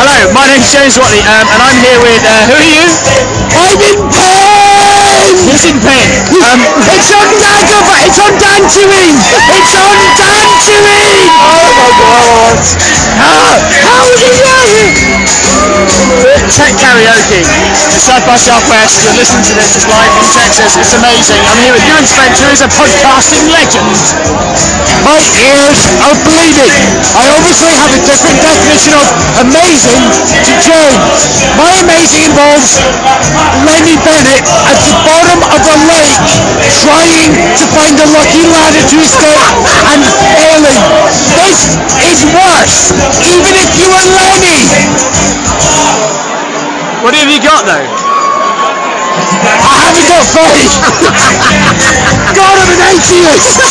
Hello, my name's James Watley, and I'm here with, who are you? I'm in pain! Who's in pain? It's on Dagobah! It's on Dantooine! It's on Dantooine! Oh my god! How is it going? Tech karaoke. It's South by Southwest. You're listening to this. It's live in Texas. It's amazing. I'm here with Ewan Spencer, who's a podcasting legend. My ears are bleeding. I obviously have a different definition of amazing to James. My amazing involves Lenny Bennett at the bottom of a lake trying to find a lucky ladder to escape and failing. This is worse, even if you were Lenny. What have you got though? I haven't got faith. God, I'm an atheist.